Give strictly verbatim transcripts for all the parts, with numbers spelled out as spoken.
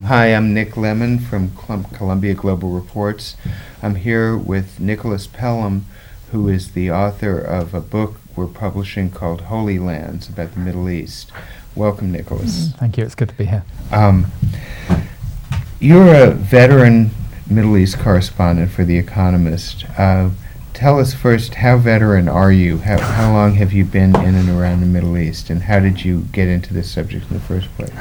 Hi, I'm Nick Lemon from Col- Columbia Global Reports. I'm here with Nicholas Pelham, who is the author of a book we're publishing called Holy Lands about the Middle East. Welcome, Nicholas. Thank you. It's good to be here. Um, you're a veteran Middle East correspondent for The Economist. Uh, tell us first, how veteran are you? How, how long have you been in and around the Middle East, and how did you get into this subject in the first place?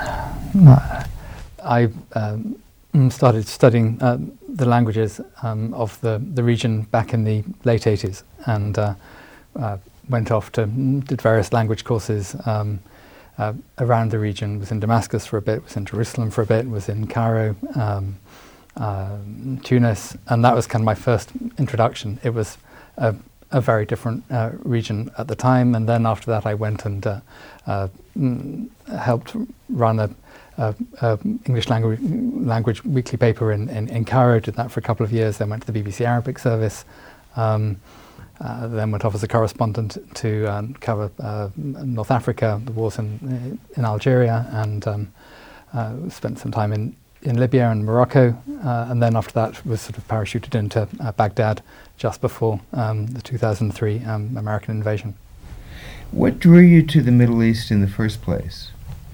I um, started studying uh, the languages um, of the, the region back in the late eighties, and uh, uh, went off to did various language courses um, uh, around the region. Was in Damascus for a bit, was in Jerusalem for a bit, was in Cairo, um, uh, Tunis, and that was kind of my first introduction. It was a, a very different uh, region at the time, and then after that I went and uh, uh, helped run a Uh, uh, English language language weekly paper in, in, in Cairo. Did that for a couple of years, then went to the B B C Arabic service, um, uh, then went off as a correspondent to um, cover uh, North Africa, the wars in, in Algeria, and um, uh, spent some time in, in Libya and Morocco, uh, and then after that was sort of parachuted into uh, Baghdad just before um, the two thousand three um, American invasion. What drew you to the Middle East in the first place?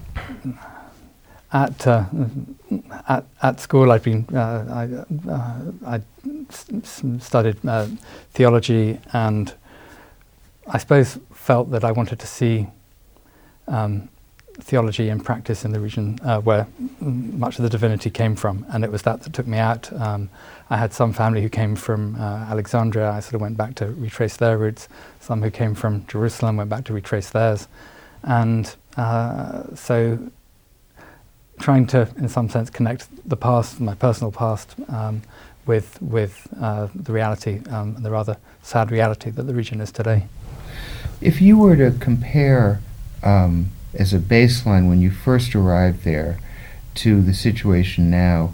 At, uh, at at school, I'd been uh, I uh, I s- studied uh, theology, and I suppose felt that I wanted to see um, theology in practice in the region uh, where much of the divinity came from, and it was that that took me out. Um, I had some family who came from uh, Alexandria. I sort of went back to retrace their roots. Some who came from Jerusalem went back to retrace theirs, and uh, so. Trying to, in some sense, connect the past, my personal past, um, with with uh, the reality, um, the rather sad reality that the region is today. If you were to compare, um, as a baseline, when you first arrived there, to the situation now,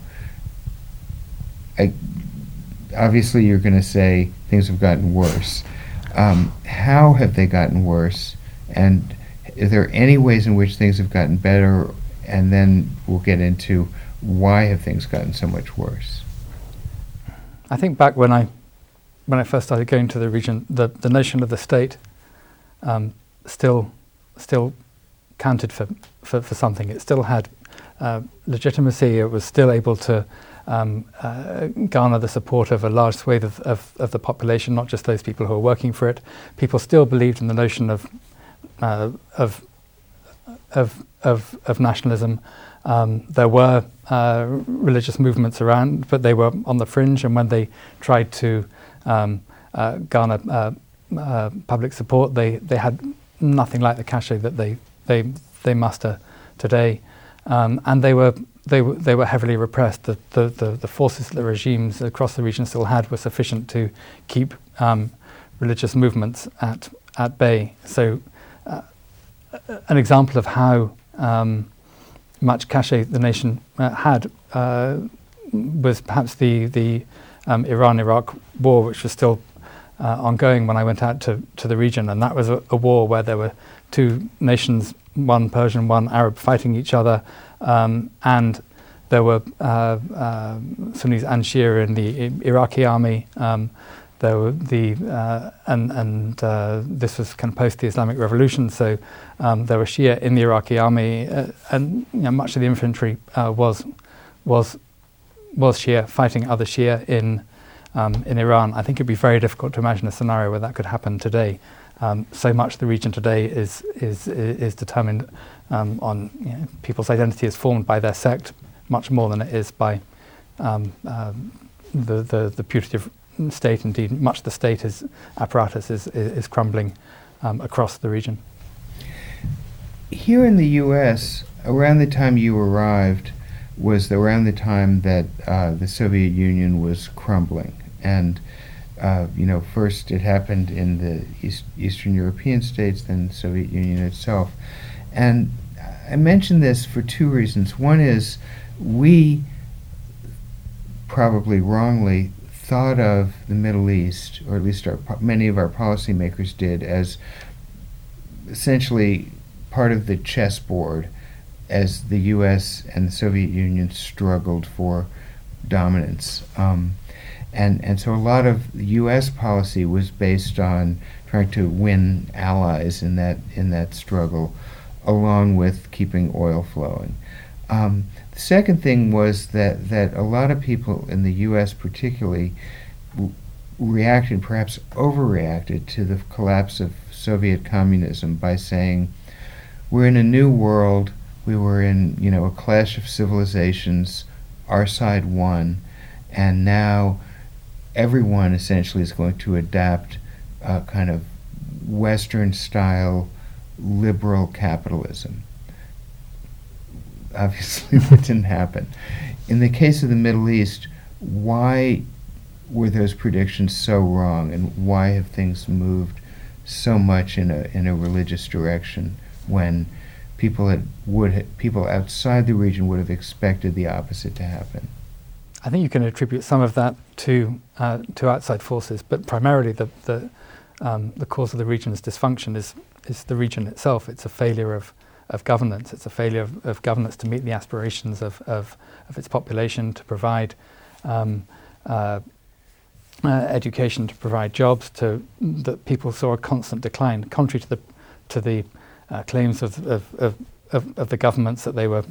I, obviously you're going to say things have gotten worse. Um, how have they gotten worse? And are there any ways in which things have gotten better? And then we'll get into why have things gotten so much worse. I think back when I when I first started going to the region, the, the notion of the state um, still still counted for, for, for something. It still had uh, legitimacy. It was still able to um, uh, garner the support of a large swathe of, of, of the population, not just those people who were working for it. People still believed in the notion of uh, of Of, of of nationalism. Um, there were uh, religious movements around, but they were on the fringe, and when they tried to um, uh, garner uh, uh, public support, they, they had nothing like the cachet that they they they muster today, um, and they were they were they were heavily repressed. The, the the the forces that the regimes across the region still had were sufficient to keep um, religious movements at at bay. So. Uh, An example of how um, much cachet the nation uh, had uh, was perhaps the the um, Iran-Iraq war, which was still uh, ongoing when I went out to, to the region, and that was a, a war where there were two nations, one Persian, one Arab, fighting each other, um, and there were uh, uh, Sunnis and Shia in the I- Iraqi army. Um, There were the uh, and and uh, this was kind of post the Islamic Revolution, so um, there were Shia in the Iraqi army, uh, and you know, much of the infantry uh, was was was Shia fighting other Shia in um, in Iran. I think it'd be very difficult to imagine a scenario where that could happen today. Um, so much of the region today is is is determined um, on you know, people's identity is formed by their sect much more than it is by um, uh, the the the putative state. Indeed, much of the state is, apparatus is, is, is crumbling um, across the region. Here in the U S, around the time you arrived was around the time that uh, the Soviet Union was crumbling. And, uh, you know, first it happened in the East, Eastern European states, then the Soviet Union itself. And I mention this for two reasons. One is we, probably wrongly, thought of the Middle East, or at least our, many of our policymakers did, as essentially part of the chessboard as the U S and the Soviet Union struggled for dominance. Um, and, and so a lot of U S policy was based on trying to win allies in that, in that struggle, along with keeping oil flowing. Um, the second thing was that, that a lot of people in the U S particularly w- reacted, perhaps overreacted, to the collapse of Soviet communism by saying, we're in a new world, we were in, you know, a clash of civilizations, our side won, and now everyone essentially is going to adapt a kind of Western-style liberal capitalism. Obviously, that didn't happen. In the case of the Middle East, why were those predictions so wrong, and why have things moved so much in a in a religious direction when people had, would ha- people outside the region would have expected the opposite to happen? I think you can attribute some of that to uh, to outside forces, but primarily the the um, the cause of the region's dysfunction is is the region itself. It's a failure of of governance. It's a failure of, of governance to meet the aspirations of of, of its population, to provide um, uh, uh, education, to provide jobs. To that people saw a constant decline, contrary to the to the uh, claims of of, of Of, of the governments that they were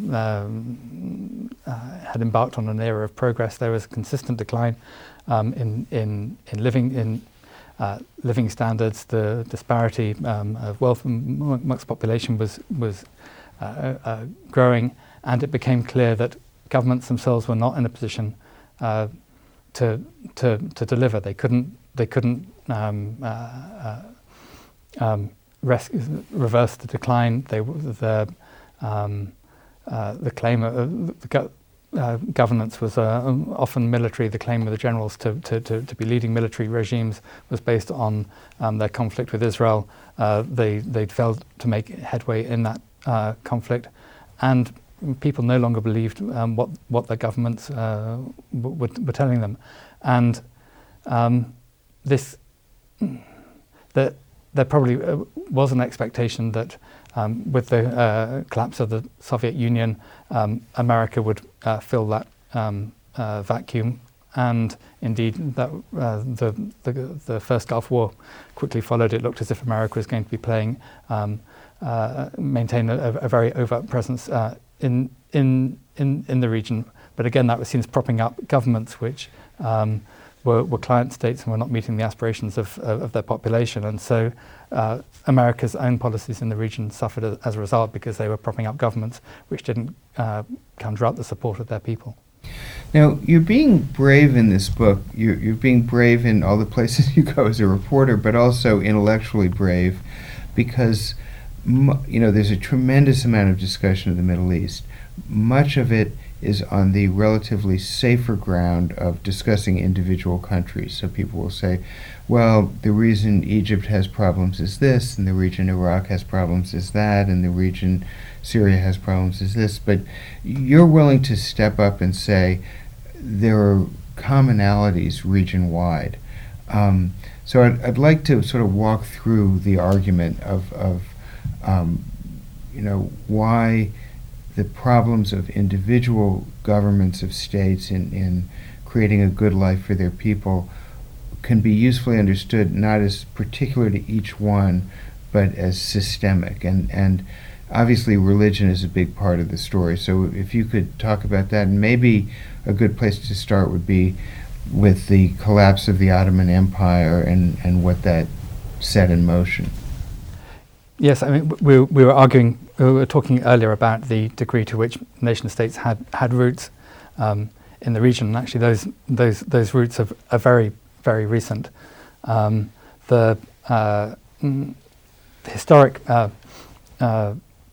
um, uh, had embarked on an era of progress. There was a consistent decline um, in in in living in uh, living standards. The disparity um, of wealth amongst population was was uh, uh, growing, and it became clear that governments themselves were not in a position uh, to to to deliver. They couldn't they couldn't um, uh, uh, um, res- reverse the decline. They the Um, uh, the claim of uh, the go- uh, governance was uh, often military. The claim of the generals to, to, to, to be leading military regimes was based on um, their conflict with Israel. Uh, they they failed to make headway in that uh, conflict, and people no longer believed um, what what their governments uh, w- w- were telling them, and um, this that there probably uh, was an expectation that. Um, with the uh, collapse of the Soviet Union, um, America would uh, fill that um, uh, vacuum, and indeed that uh, the, the the first Gulf War quickly followed. It looked as if America was going to be playing, um, uh, maintain a, a very overt presence uh, in in in in the region. But again, that was seen as propping up governments which um, were, were client states and were not meeting the aspirations of of, of their population, and so. Uh, America's own policies in the region suffered a, as a result because they were propping up governments which didn't uh, conjure up the support of their people. Now, you're being brave in this book. You're, you're being brave in all the places you go as a reporter, but also intellectually brave because, mu- you know, there's a tremendous amount of discussion of the Middle East. Much of it is on the relatively safer ground of discussing individual countries. So people will say, well, the reason Egypt has problems is this, and the region Iraq has problems is that, and the region Syria has problems is this. But you're willing to step up and say there are commonalities region-wide. Um, so I'd, I'd like to sort of walk through the argument of, of um, you know, why the problems of individual governments of states in, in creating a good life for their people can be usefully understood not as particular to each one, but as systemic. And, and obviously religion is a big part of the story. So if you could talk about that, and maybe a good place to start would be with the collapse of the Ottoman Empire and, and what that set in motion. Yes, I mean, we, we were arguing, we were talking earlier about the degree to which nation states had, had roots um, in the region, and actually those those those roots are, are very, very recent. Um, the, uh, mm, the historic uh, uh,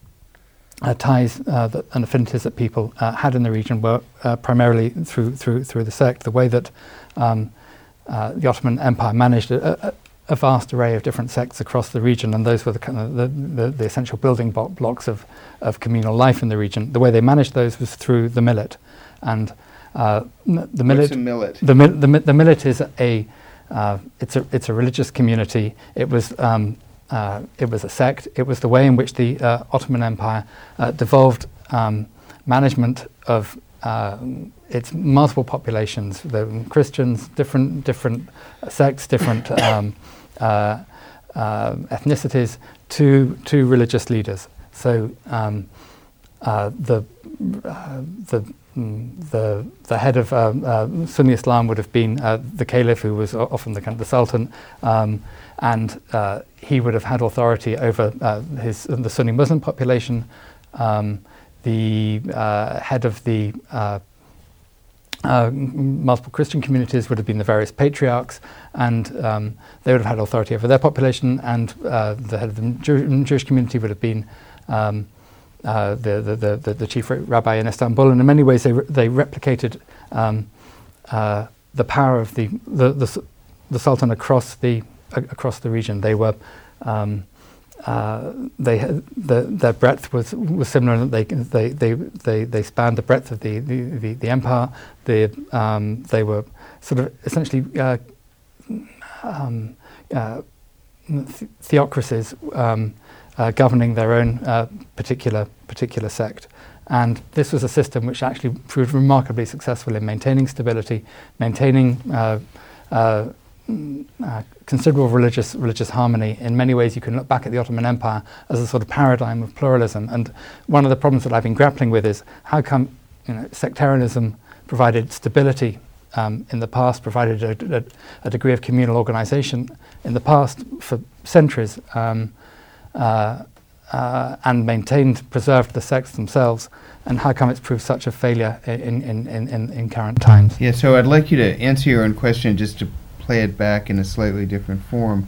uh, ties uh, that, and affinities that people uh, had in the region were uh, primarily through through through the sect. The way that um, uh, the Ottoman Empire managed a, a, a vast array of different sects across the region, and those were the kind of the, the, the essential building bo- blocks of, of communal life in the region. The way they managed those was through the millet, and uh, the millet. What's a millet? The, mi- the, mi- the millet is a uh, it's a it's a religious community. It was um, uh, it was a sect. It was the way in which the uh, Ottoman Empire uh, devolved um, management of uh, its multiple populations, the Christians, different different sects, different um, uh, uh, ethnicities, to to religious leaders. So um, uh, the uh, the the the head of um, uh, Sunni Islam would have been uh, the caliph, who was often the kind of the sultan, um, and uh, he would have had authority over uh, his the Sunni Muslim population. Um, the uh, head of the uh, uh, multiple Christian communities would have been the various patriarchs, and um, they would have had authority over their population. And uh, the head of the Jew- Jewish community would have been um, Uh, the, the, the, the chief rabbi in Istanbul, and in many ways they re- they replicated um, uh, the power of the the, the the sultan across the uh, across the region. They were um, uh, they had, the, their breadth was was similar. They they they they they spanned the breadth of the the, the, the empire. The um, they were sort of essentially uh, um, uh, th- theocracies. Um, Uh, governing their own uh, particular particular sect, and this was a system which actually proved remarkably successful in maintaining stability, maintaining uh, uh, uh, considerable religious religious harmony. In many ways, you can look back at the Ottoman Empire as a sort of paradigm of pluralism. And one of the problems that I've been grappling with is how come, you know, sectarianism provided stability um, in the past, provided a, a, a degree of communal organisation in the past for centuries. Um, Uh, uh, and maintained, preserved the sects themselves, and how come it's proved such a failure in, in, in, in, in current times? Yeah, so I'd like you to answer your own question just to play it back in a slightly different form.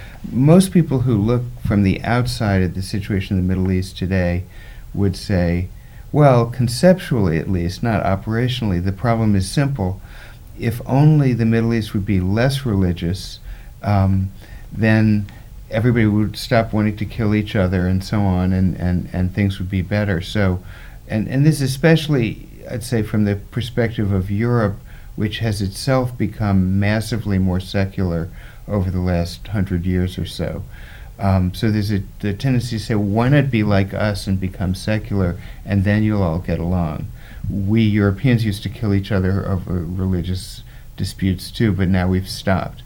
Most people who look from the outside at the situation in the Middle East today would say, well, conceptually at least, not operationally, the problem is simple. If only the Middle East would be less religious, um, then everybody would stop wanting to kill each other and so on, and, and, and things would be better. So, and, and this especially, I'd say, from the perspective of Europe, which has itself become massively more secular over the last hundred years or so. Um, so there's a the tendency to say, well, why not be like us and become secular, and then you'll all get along. We Europeans used to kill each other over religious disputes too, but now we've stopped.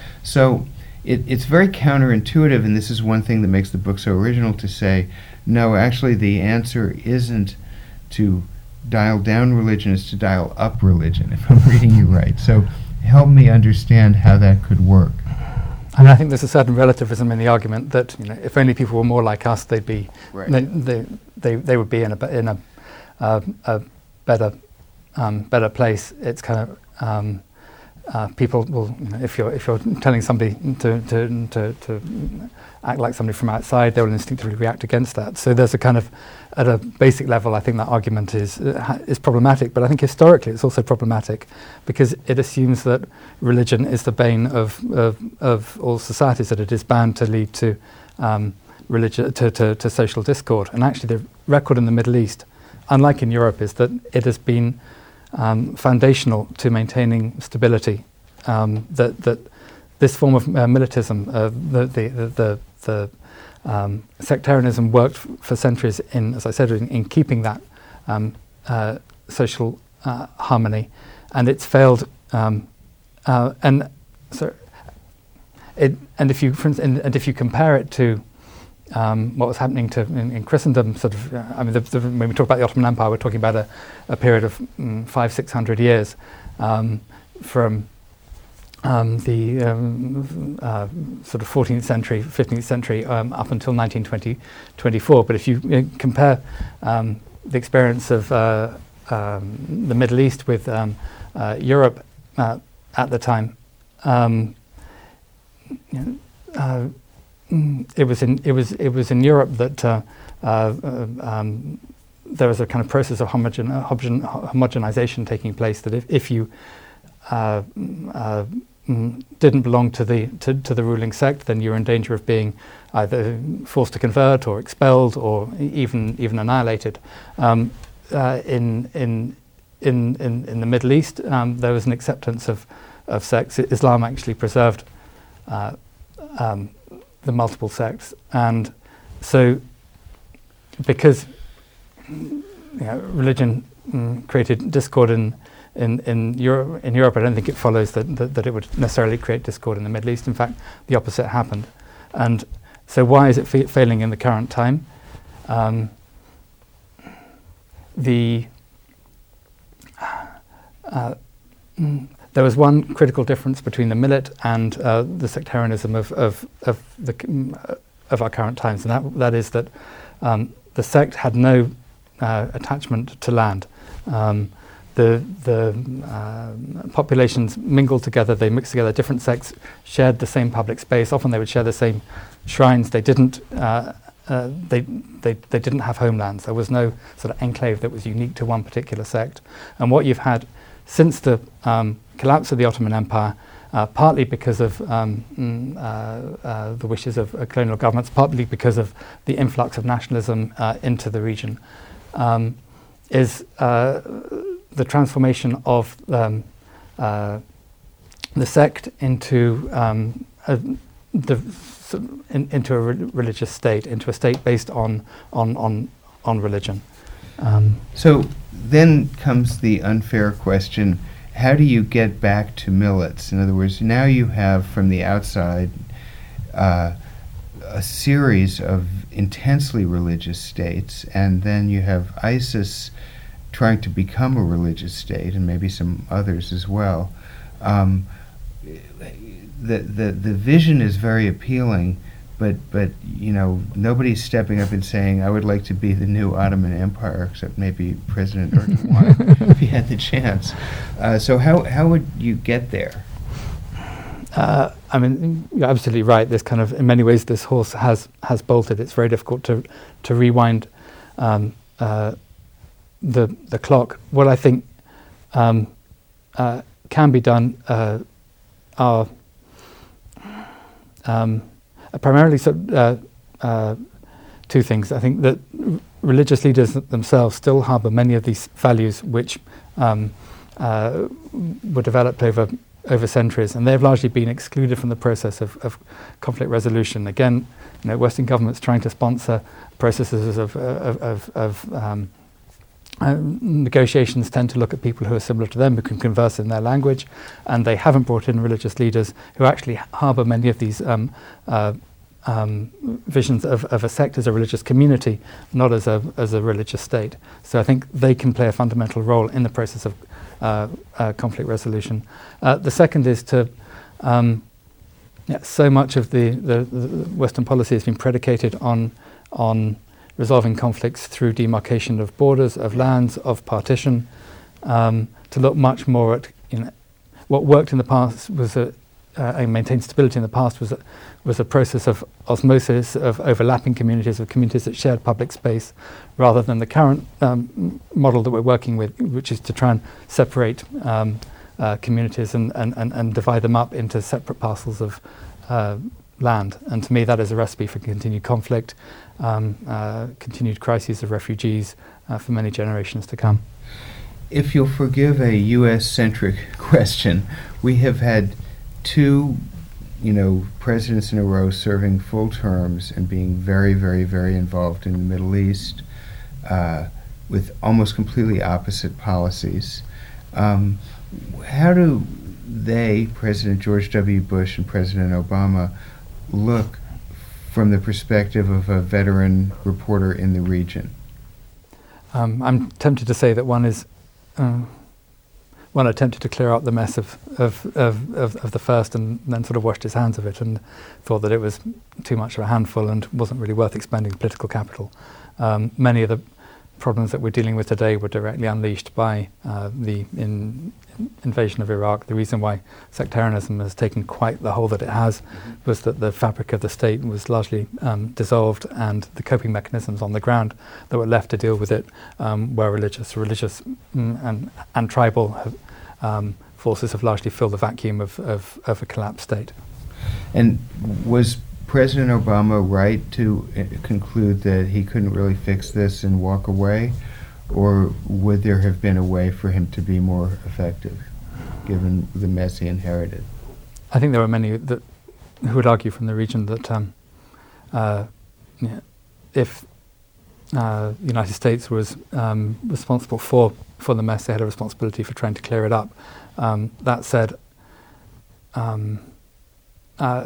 So It, it's very counterintuitive, and this is one thing that makes the book so original, to say, no, actually the answer isn't to dial down religion, it's to dial up religion, if I'm reading you right. So help me understand how that could work. I mean, I think there's a certain relativism in the argument that, you know, if only people were more like us, they'd be, right. they, they, they, they would be in a, in a, uh, a better, um, better place. It's kind of, um, Uh, people will, you know, if you're if you're telling somebody to, to to to act like somebody from outside, they will instinctively react against that. So there's a kind of, at a basic level, I think that argument is uh, ha- is problematic. But I think historically it's also problematic because it assumes that religion is the bane of of, of all societies, that it is bound to lead to um, religion to, to to social discord. And actually, the record in the Middle East, unlike in Europe, is that it has been Um, foundational to maintaining stability. Um, that that this form of uh, militism, uh, the the the, the, the um, sectarianism worked f- for centuries in, as I said, in, in keeping that um, uh, social uh, harmony, and it's failed. Um, uh, and so, it and if you for instance, and, and if you compare it to Um, what was happening to in, in Christendom, sort of. Uh, I mean, the, the, when we talk about the Ottoman Empire, we're talking about a, a period of mm, five, six hundred years, um, from um, the um, uh, sort of fourteenth century, fifteenth century, um, up until nineteen twenty, twenty-four. But if you uh, compare um, the experience of uh, um, the Middle East with um, uh, Europe uh, at the time, um, you know, uh, It was in it was it was in Europe that uh, uh, um, there was a kind of process of homogen, uh, homogen, homogenization taking place. That if if you uh, uh, didn't belong to the to, to the ruling sect, then you were in danger of being either forced to convert or expelled or even even annihilated. Um, uh, in in in in in the Middle East, um, there was an acceptance of of sects. Islam actually preserved Uh, um, the multiple sects, and so because you know, religion mm, created discord in in in Europe. In Europe, I don't think it follows that, that that it would necessarily create discord in the Middle East. In fact, the opposite happened. And so, why is it fa- failing in the current time? Um, the uh, mm, there was one critical difference between the millet and uh, the sectarianism of of of the uh, of our current times, and that that is that um, the sect had no uh, attachment to land. Um, the the uh, populations mingled together; they mixed together. Different sects shared the same public space. Often, they would share the same shrines. They didn't. Uh, uh, they they they didn't have homelands. There was no sort of enclave that was unique to one particular sect. And what you've had since the um, collapse of the Ottoman Empire, uh, partly because of um, mm, uh, uh, the wishes of uh, colonial governments, partly because of the influx of nationalism uh, into the region, um, is uh, the transformation of um, uh, the sect into um, a, the, in, into a re- religious state, into a state based on on on, on religion. Um, so then comes the unfair question: how do you get back to millets? In other words, now you have from the outside uh, a series of intensely religious states, and then you have ISIS trying to become a religious state, and maybe some others as well. Um, the the the vision is very appealing, but but you know, nobody's stepping up and saying, "I would like to be the new Ottoman Empire," except maybe President Erdogan if he had the chance. Uh, so how how would you get there? Uh, I mean, you're absolutely right. This kind of, in many ways, this horse has has bolted. It's very difficult to to rewind um, uh, the the clock. What I think um, uh, can be done uh, are um, primarily so, uh, uh, two things. I think that r- religious leaders themselves still harbour many of these values which um, uh, were developed over over centuries, and they've largely been excluded from the process of, of conflict resolution. Again, you know, Western governments trying to sponsor processes of, of, of, of um, uh, negotiations tend to look at people who are similar to them, who can converse in their language, and they haven't brought in religious leaders who actually harbour many of these um, uh, um, visions of, of a sect as a religious community, not as a as a religious state. So I think they can play a fundamental role in the process of Uh, uh, conflict resolution. Uh, the second is to, um, yeah, so much of the, the, the Western policy has been predicated on on resolving conflicts through demarcation of borders, of lands, of partition. Um, to look much more at, you know, what worked in the past was a, uh, and maintained stability in the past was a, was a process of osmosis, of overlapping communities, of communities that shared public space, rather than the current um, model that we're working with, which is to try and separate um, uh, communities and, and, and, and divide them up into separate parcels of uh, land. And to me, that is a recipe for continued conflict, um, uh, continued crises of refugees uh, for many generations to come. If you'll forgive a U S-centric question, we have had two, you know, presidents in a row serving full terms and being very, very, very involved in the Middle East uh, with almost completely opposite policies. Um, how do they, President George W. Bush and President Obama, look from the perspective of a veteran reporter in the region? Um, I'm tempted to say that one is uh, one attempted to clear up the mess of of, of, of of the first, and then sort of washed his hands of it and thought that it was too much of a handful and wasn't really worth expending political capital. Um, many of the problems that we're dealing with today were directly unleashed by uh, the in, invasion of Iraq. The reason why sectarianism has taken quite the hold that it has mm-hmm. was that the fabric of the state was largely um, dissolved, and the coping mechanisms on the ground that were left to deal with it um, were religious. Religious mm, and, and tribal have, um, forces have largely filled the vacuum of, of, of a collapsed state. And was President Obama right to uh, conclude that he couldn't really fix this and walk away, or would there have been a way for him to be more effective, given the mess he inherited? I think there are many that who would argue from the region that um, uh, yeah, if uh, the United States was um, responsible for, for the mess. They had a responsibility for trying to clear it up. Um, that said, um, uh,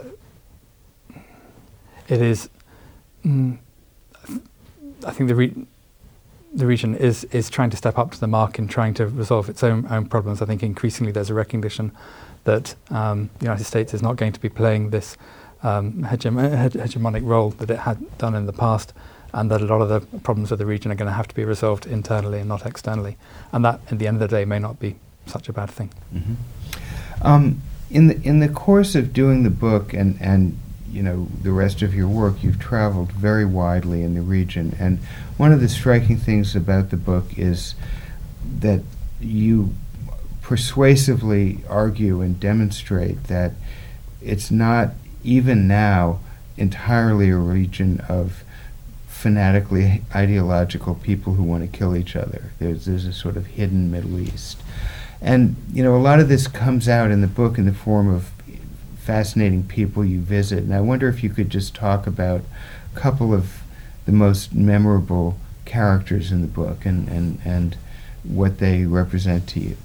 it is, mm, I think the re- the region is is trying to step up to the mark in trying to resolve its own own problems. I think increasingly there's a recognition that um, the United States is not going to be playing this um, hegem- hege- hegemonic role that it had done in the past, and that a lot of the problems of the region are going to have to be resolved internally and not externally. And that, at the end of the day, may not be such a bad thing. Mm-hmm. Um, in the in the course of doing the book and and you know the rest of your work, you've traveled very widely in the region, and one of the striking things about the book is that you persuasively argue and demonstrate that it's not even now entirely a region of fanatically ideological people who want to kill each other. There's there's a sort of hidden Middle East. And, you know, a lot of this comes out in the book in the form of fascinating people you visit. And I wonder if you could just talk about a couple of the most memorable characters in the book and, and, and what they represent to you.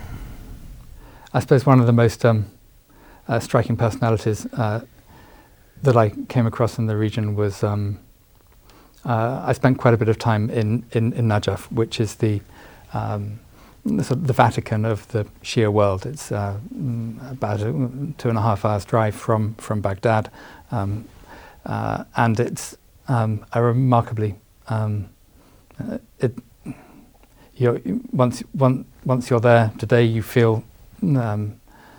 I suppose one of the most um, uh, striking personalities uh, that I came across in the region was um, uh, I spent quite a bit of time in, in, in Najaf, which is the um, the, sort of the Vatican of the Shia world. It's uh, about a two and a half hours drive from from Baghdad, um, uh, and it's um, a remarkably um, uh, it. You're, once once once you're there today, you feel um,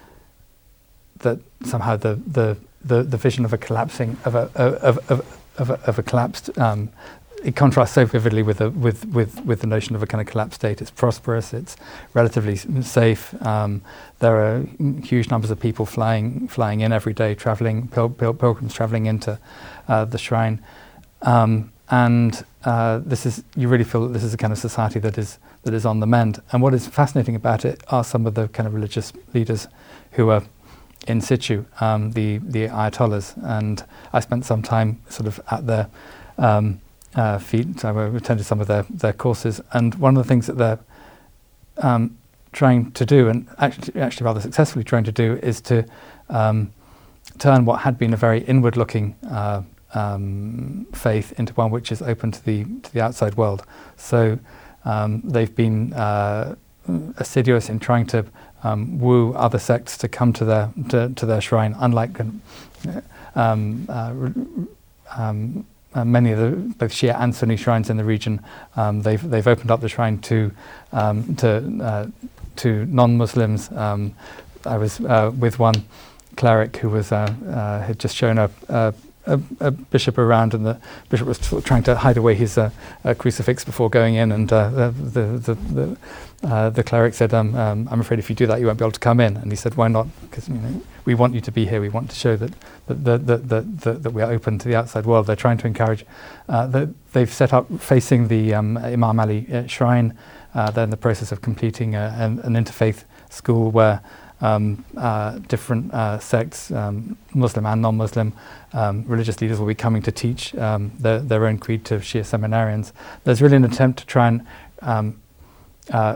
that somehow the, the, the, the vision of a collapsing of a of of of a, of a collapsed. Um, it contrasts so vividly with the with, with, with the notion of a kind of collapsed state. It's prosperous. It's relatively safe. Um, there are huge numbers of people flying flying in every day, traveling pil- pil- pilgrims traveling into uh, the shrine, um, and uh, this is you really feel that this is a kind of society that is that is on the mend. And what is fascinating about it are some of the kind of religious leaders who are in situ, um, the the Ayatollahs, and I spent some time sort of at their um, uh, feet. So I attended some of their, their courses, and one of the things that they're um, trying to do, and actually, actually rather successfully trying to do, is to um, turn what had been a very inward-looking uh, um, faith into one which is open to the to the outside world. So um, they've been uh, assiduous in trying to um, woo other sects to come to their to, to their shrine. Unlike um, uh, um, uh, many of the both Shia and Sunni shrines in the region, um, they've they've opened up the shrine to um, to uh, to non-Muslims. Um, I was uh, with one cleric who was uh, uh, had just shown a, a, a, a bishop around, and the bishop was t- trying to hide away his uh, uh, crucifix before going in, and uh, the the the, the, uh, the cleric said, um, um, "I'm afraid if you do that, you won't be able to come in." And he said, "Why not? Because you know, we want you to be here. We want to show that that that that, that, that, that we are open to the outside world." They're trying to encourage. Uh, that they've set up facing the um, Imam Ali uh, shrine. Uh, they're in the process of completing a, an, an interfaith school where Um, uh, different uh, sects, um, Muslim and non-Muslim, um, religious leaders will be coming to teach um, their, their own creed to Shia seminarians. There's really an attempt to try and um, uh,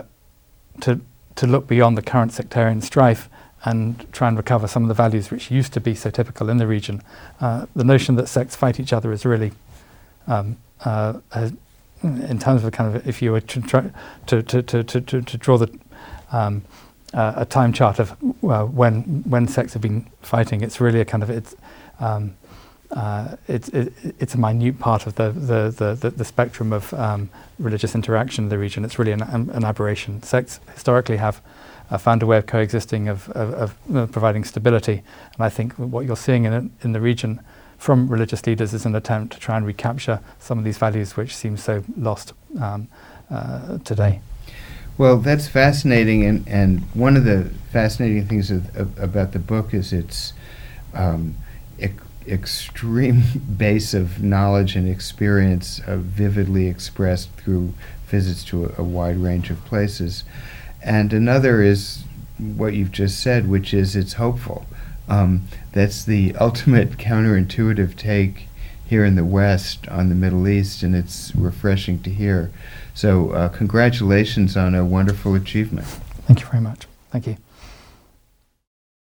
to to look beyond the current sectarian strife and try and recover some of the values which used to be so typical in the region. Uh, the notion that sects fight each other is really, um, uh, uh, in terms of kind of, if you were to try to to to to, to, to draw the um, Uh, a time chart of uh, when when sects have been fighting, it's really a kind of it's um, uh, it's it, it's a minute part of the the the, the, the spectrum of um, religious interaction in the region. It's really an, an aberration. Sects historically have uh, found a way of coexisting, of of, of uh, providing stability, and I think what you're seeing in in the region from religious leaders is an attempt to try and recapture some of these values which seem so lost um, uh, today. Well, that's fascinating, and, and one of the fascinating things of, of, about the book is its um, ec- extreme base of knowledge and experience uh, vividly expressed through visits to a, a wide range of places. And another is what you've just said, which is it's hopeful. Um, that's the ultimate counterintuitive take here in the West on the Middle East, and it's refreshing to hear. So uh, congratulations on a wonderful achievement. Thank you very much. Thank you.